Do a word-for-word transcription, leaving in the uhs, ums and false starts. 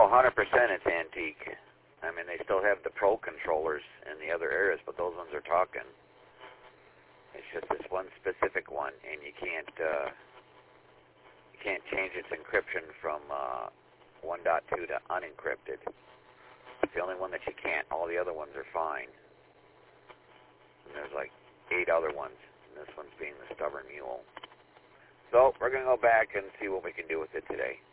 one hundred percent it's antique. I mean, they still have the Pro controllers in the other areas, but those ones are talking. It's just this one specific one, and you can't uh, you can't change its encryption from uh, one point two to unencrypted. It's the only one that you can't. All the other ones are fine. And there's like eight other ones, and this one's being the stubborn mule. So we're going to go back and see what we can do with it today.